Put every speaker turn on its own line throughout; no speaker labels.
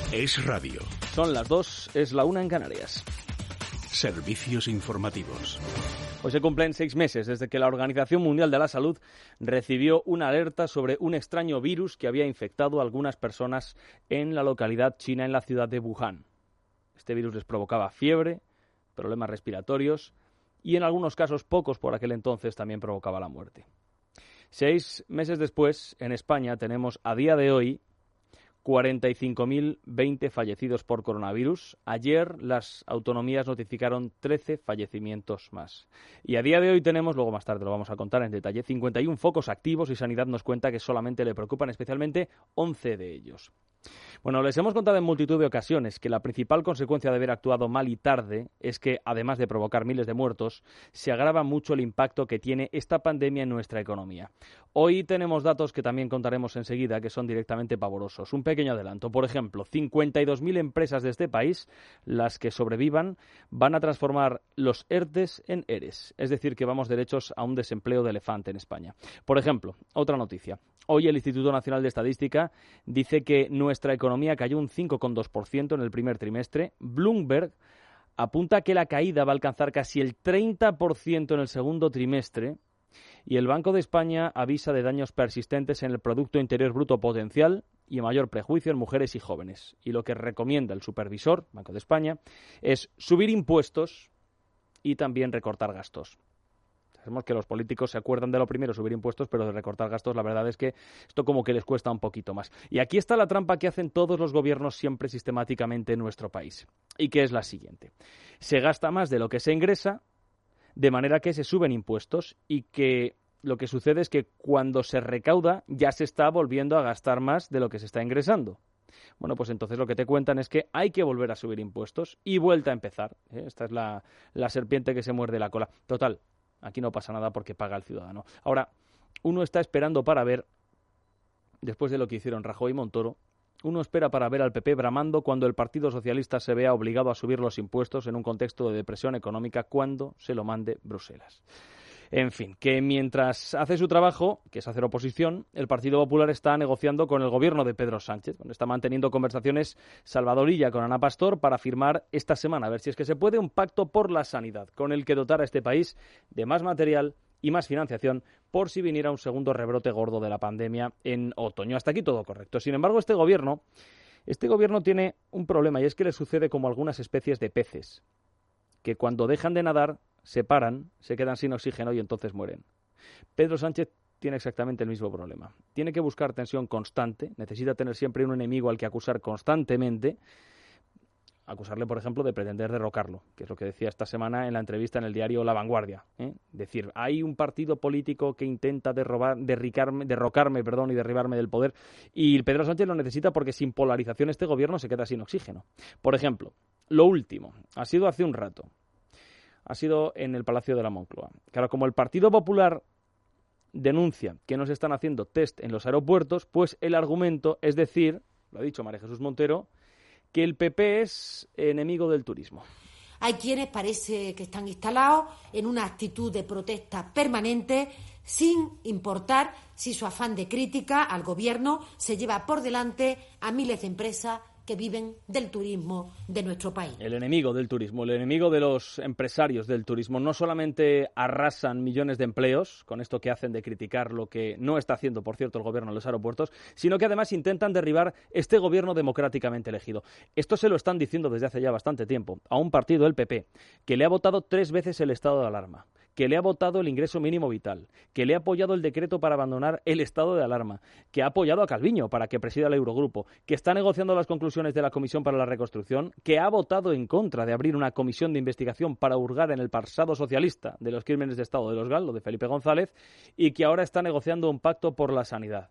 Es radio.
Son las 2, es la 1 en Canarias.
Servicios informativos.
Hoy se cumplen 6 meses desde que la Organización Mundial de la Salud recibió una alerta sobre un extraño virus que había infectado a algunas personas en la localidad china, en la ciudad de Wuhan. Este virus les provocaba fiebre, problemas respiratorios y en algunos casos, pocos por aquel entonces, también provocaba la muerte. 6 meses después, en España tenemos a día de hoy 45.020 fallecidos por coronavirus. Ayer las autonomías notificaron 13 fallecimientos más. Y a día de hoy tenemos, luego más tarde lo vamos a contar en detalle, 51 focos activos y Sanidad nos cuenta que solamente le preocupan especialmente 11 de ellos. Bueno, les hemos contado en multitud de ocasiones que la principal consecuencia de haber actuado mal y tarde es que, además de provocar miles de muertos, se agrava mucho el impacto que tiene esta pandemia en nuestra economía. Hoy tenemos datos que también contaremos enseguida que son directamente pavorosos. Un pequeño adelanto. Por ejemplo, 52.000 empresas de este país, las que sobrevivan, van a transformar los ERTEs en ERES. Es decir, que vamos derechos a un desempleo de elefante en España. Por ejemplo, otra noticia. Hoy el Instituto Nacional de Estadística dice que nuestra economía cayó un 5,2% en el primer trimestre. Bloomberg apunta que la caída va a alcanzar casi el 30% en el segundo trimestre. Y el Banco de España avisa de daños persistentes en el Producto Interior Bruto potencial y mayor prejuicio en mujeres y jóvenes. Y lo que recomienda el supervisor, Banco de España, es subir impuestos y también recortar gastos. Sabemos que los políticos se acuerdan de lo primero, subir impuestos, pero de recortar gastos, la verdad es que esto como que les cuesta un poquito más. Y aquí está la trampa que hacen todos los gobiernos siempre sistemáticamente en nuestro país, y que es la siguiente. Se gasta más de lo que se ingresa, de manera que se suben impuestos, y que lo que sucede es que cuando se recauda ya se está volviendo a gastar más de lo que se está ingresando. Bueno, pues entonces lo que te cuentan es que hay que volver a subir impuestos y vuelta a empezar. Esta es la serpiente que se muerde la cola. Total. Aquí no pasa nada porque paga el ciudadano. Ahora, uno está esperando para ver, después de lo que hicieron Rajoy y Montoro, uno espera para ver al PP bramando cuando el Partido Socialista se vea obligado a subir los impuestos en un contexto de depresión económica cuando se lo mande Bruselas. En fin, que mientras hace su trabajo, que es hacer oposición, el Partido Popular está negociando con el gobierno de Pedro Sánchez, donde está manteniendo conversaciones Salvador Illa con Ana Pastor para firmar esta semana, a ver si es que se puede, un pacto por la sanidad, con el que dotar a este país de más material y más financiación por si viniera un segundo rebrote gordo de la pandemia en otoño. Hasta aquí todo correcto. Sin embargo, este gobierno tiene un problema, y es que le sucede como algunas especies de peces, que cuando dejan de nadar se paran, se quedan sin oxígeno y entonces mueren. Pedro Sánchez tiene exactamente el mismo problema. Tiene que buscar tensión constante, necesita tener siempre un enemigo al que acusar constantemente, acusarle, por ejemplo, de pretender derrocarlo, que es lo que decía esta semana en la entrevista en el diario La Vanguardia. Decir, hay un partido político que intenta derrocarme y derribarme del poder, y Pedro Sánchez lo necesita porque sin polarización este gobierno se queda sin oxígeno. Por ejemplo, lo último, ha sido hace un rato, ha sido en el Palacio de la Moncloa. Claro, como el Partido Popular denuncia que no se están haciendo test en los aeropuertos, pues el argumento es decir, lo ha dicho María Jesús Montero, que el PP es enemigo del turismo.
Hay quienes parece que están instalados en una actitud de protesta permanente, sin importar si su afán de crítica al gobierno se lleva por delante a miles de empresas que viven del turismo de nuestro país.
El enemigo del turismo, el enemigo de los empresarios del turismo. No solamente arrasan millones de empleos con esto que hacen de criticar lo que no está haciendo, por cierto, el gobierno en los aeropuertos, sino que además intentan derribar este gobierno democráticamente elegido. Esto se lo están diciendo desde hace ya bastante tiempo a un partido, el PP, que le ha votado 3 veces el estado de alarma, que le ha votado el ingreso mínimo vital, que le ha apoyado el decreto para abandonar el estado de alarma, que ha apoyado a Calviño para que presida el Eurogrupo, que está negociando las conclusiones de la Comisión para la Reconstrucción, que ha votado en contra de abrir una comisión de investigación para hurgar en el pasado socialista de los crímenes de Estado de los GAL, lo de Felipe González, y que ahora está negociando un pacto por la sanidad.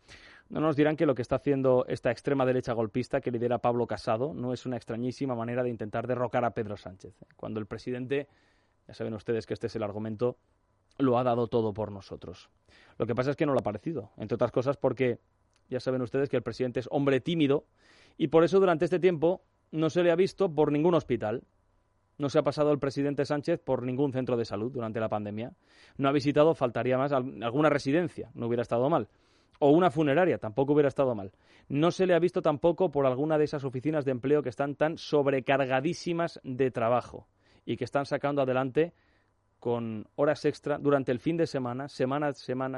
No nos dirán que lo que está haciendo esta extrema derecha golpista que lidera Pablo Casado no es una extrañísima manera de intentar derrocar a Pedro Sánchez, cuando el presidente, ya saben ustedes que este es el argumento, lo ha dado todo por nosotros. Lo que pasa es que no lo ha parecido, entre otras cosas porque ya saben ustedes que el presidente es hombre tímido y por eso durante este tiempo no se le ha visto por ningún hospital. No se ha pasado el presidente Sánchez por ningún centro de salud durante la pandemia. No ha visitado, faltaría más, alguna residencia, no hubiera estado mal. O una funeraria, tampoco hubiera estado mal. No se le ha visto tampoco por alguna de esas oficinas de empleo que están tan sobrecargadísimas de trabajo y que están sacando adelante con horas extra durante el fin de semana, semana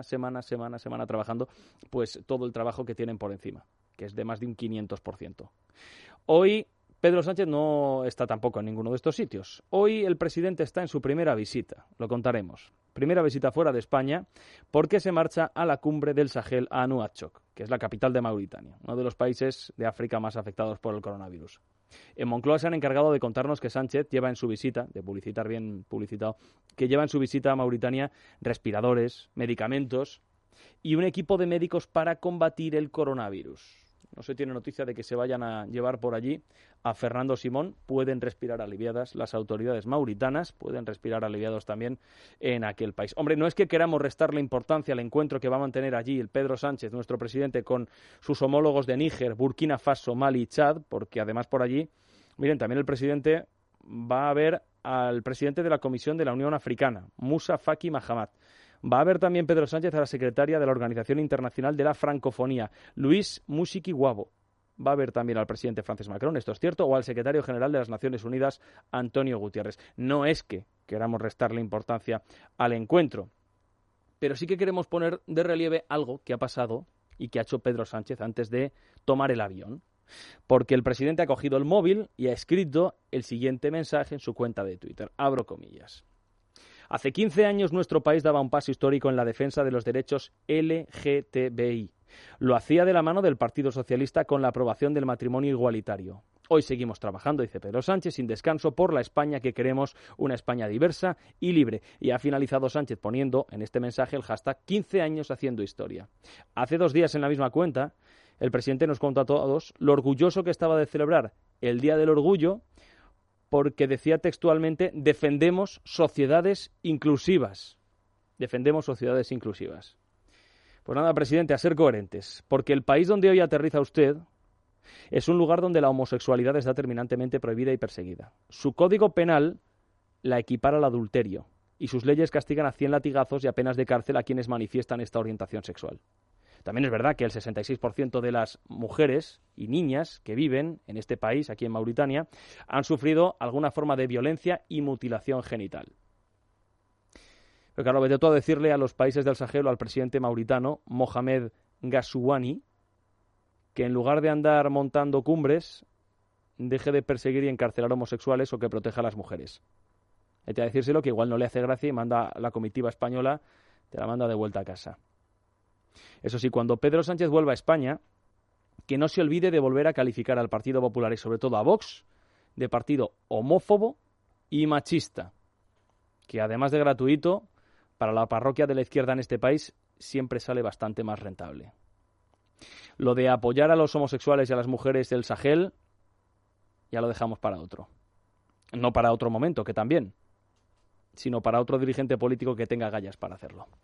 trabajando, pues todo el trabajo que tienen por encima, que es de más de un 500%. Hoy Pedro Sánchez no está tampoco en ninguno de estos sitios. Hoy el presidente está en su primera visita, lo contaremos. Primera visita fuera de España, porque se marcha a la cumbre del Sahel a Nuakchot, que es la capital de Mauritania, uno de los países de África más afectados por el coronavirus. En Moncloa se han encargado de contarnos que Sánchez lleva en su visita, de publicitar bien publicitado, que lleva en su visita a Mauritania respiradores, medicamentos y un equipo de médicos para combatir el coronavirus. No se tiene noticia de que se vayan a llevar por allí a Fernando Simón. Pueden respirar aliviadas las autoridades mauritanas, pueden respirar aliviados también en aquel país. Hombre, no es que queramos restarle importancia al encuentro que va a mantener allí el Pedro Sánchez, nuestro presidente, con sus homólogos de Níger, Burkina Faso, Mali y Chad, porque además por allí, miren, también el presidente va a ver al presidente de la Comisión de la Unión Africana, Moussa Faki Mahamat. Va a ver también Pedro Sánchez a la secretaria de la Organización Internacional de la Francofonía, Luis Mushikiwabo. Va a ver también al presidente Francis Macron, esto es cierto, o al secretario general de las Naciones Unidas, Antonio Guterres. No es que queramos restarle importancia al encuentro, pero sí que queremos poner de relieve algo que ha pasado y que ha hecho Pedro Sánchez antes de tomar el avión. Porque el presidente ha cogido el móvil y ha escrito el siguiente mensaje en su cuenta de Twitter. Abro comillas. Hace 15 años nuestro país daba un paso histórico en la defensa de los derechos LGTBI. Lo hacía de la mano del Partido Socialista con la aprobación del matrimonio igualitario. Hoy seguimos trabajando, dice Pedro Sánchez, sin descanso por la España que queremos, una España diversa y libre. Y ha finalizado Sánchez poniendo en este mensaje el hashtag 15 años haciendo historia. Hace 2 días en la misma cuenta, el presidente nos contó a todos lo orgulloso que estaba de celebrar el Día del Orgullo, porque decía textualmente, defendemos sociedades inclusivas. Defendemos sociedades inclusivas. Pues nada, presidente, a ser coherentes, porque el país donde hoy aterriza usted es un lugar donde la homosexualidad está terminantemente prohibida y perseguida. Su código penal la equipara al adulterio y sus leyes castigan a 100 latigazos y a penas de cárcel a quienes manifiestan esta orientación sexual. También es verdad que el 66% de las mujeres y niñas que viven en este país, aquí en Mauritania, han sufrido alguna forma de violencia y mutilación genital. Pero claro, vete tú a decirle a los países del Sahel o al presidente mauritano, Mohamed Ghazouani, que en lugar de andar montando cumbres, deje de perseguir y encarcelar homosexuales o que proteja a las mujeres. Vete a decírselo, que igual no le hace gracia y manda a la comitiva española, te la manda de vuelta a casa. Eso sí, cuando Pedro Sánchez vuelva a España, que no se olvide de volver a calificar al Partido Popular y sobre todo a Vox de partido homófobo y machista, que además de gratuito, para la parroquia de la izquierda en este país siempre sale bastante más rentable. Lo de apoyar a los homosexuales y a las mujeres del Sahel ya lo dejamos para otro. No para otro momento, que también, sino para otro dirigente político que tenga agallas para hacerlo.